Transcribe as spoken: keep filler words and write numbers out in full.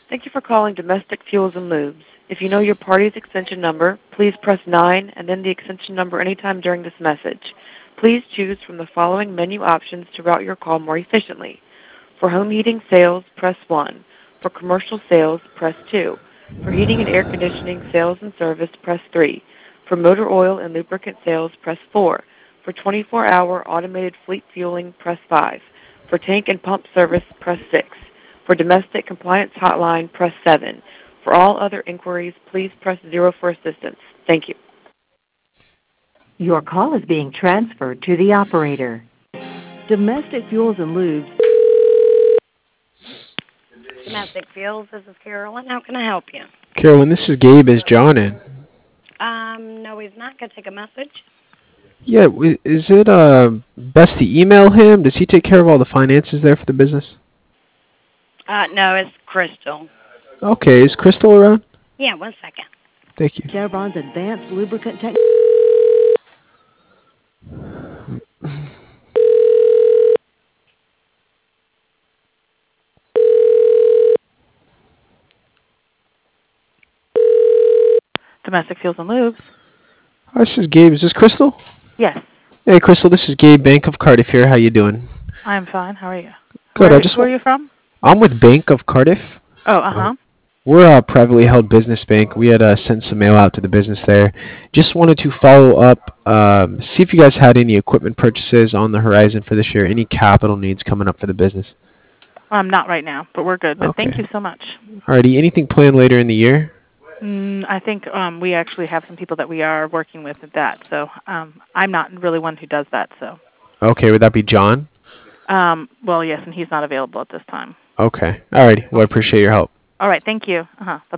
Thank you for calling Domestic Fuels and Lubes. If you know your party's extension number, please press nine and then the extension number anytime during this message. Please choose from the following menu options to route your call more efficiently. For home heating sales, press one. For commercial sales, press two. For heating and air conditioning sales and service, press three. For motor oil and lubricant sales, press four. For twenty-four hour automated fleet fueling, press five. For tank and pump service, press six. For domestic compliance hotline, press seven. For all other inquiries, please press zero for assistance. Thank you. Your call is being transferred to the operator. Domestic Fuels and Lubes. Domestic Fuels, this is Carolyn. How can I help you? Carolyn, this is Gabe. Is John in? Um, no, he's not. Can I take a message? Yeah, w- is it uh, best to email him? Does he take care of all the finances there for the business? Uh, no, it's Crystal. Okay, is Crystal around? Yeah, one second. Thank you. Chevron's Advanced Lubricant Tech. Domestic Fuels and Lubes. Hi, this is Gabe. Is this Crystal? Yes, Hey, Crystal, this is Gabe, Bank of Cardiff here. How you doing? I'm fine. How are you? Good. Where, I just where are wa- you from? I'm with Bank of Cardiff. Oh, uh-huh. We're a privately held business bank. We had uh, sent some mail out to the business there. Just wanted to follow up, um, see if you guys had any equipment purchases on the horizon for this year, any capital needs coming up for the business. Um, not right now, but we're good. But thank Okay. you so much. Alrighty, anything planned later in the year? Mm, I think um, we actually have some people that we are working with at that. So um, I'm not really one who does that. So, Okay, would that be John? um, well, yes, and he's not available at this time. Okay. Alrighty. Well, I appreciate your help. All right. Thank you. Uh-huh. Bye.